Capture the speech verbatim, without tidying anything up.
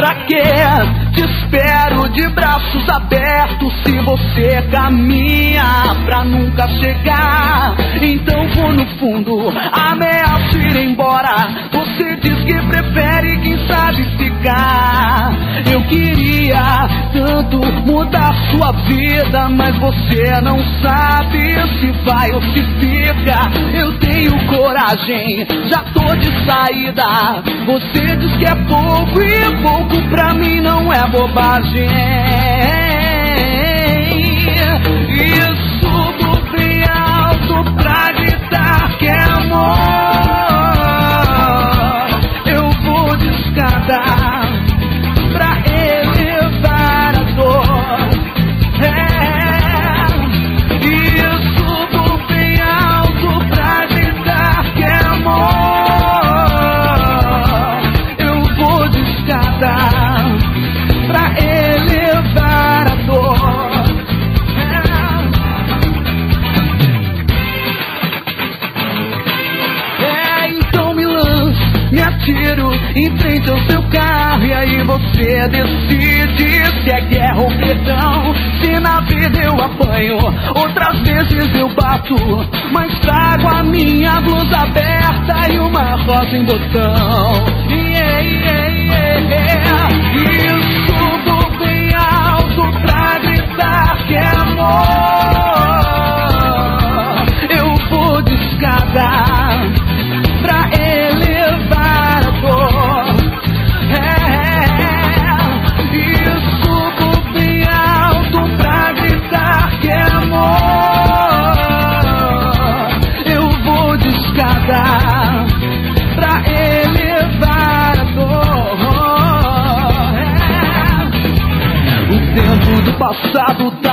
Pra quê? Te espero de braços abertos se você caminha pra nunca chegar. Então vou no fundo, ameaço ir embora. Você diz que prefere, quem sabe, ficar. Eu queria tanto mudar sua vida, mas você não sabe se vai ou se fica. Eu tenho coragem, já tô de saída. Você diz que é pouco e pouco pra mim não é bobagem. E subo bem alto pra gritar que é amor. Eu vou de escada pra elevar a dor. É. E subo bem alto pra gritar que é amor. Eu vou de escada pra elevar a dor. É, é então me lanço, me atiro em frente ao seu carro. E aí você decide se é guerra ou perdão. Se na vida eu apanho, outras vezes eu bato, mas trago a minha blusa aberta e uma rosa em botão. Yeah, yeah, yeah, yeah. E subo bem alto pra gritar que é amor. Eu vou de escada pra elevar a dor. É. E subo bem alto pra gritar que é amor. Eu vou de escada pra elevar a dor. É. O tempo do passado tá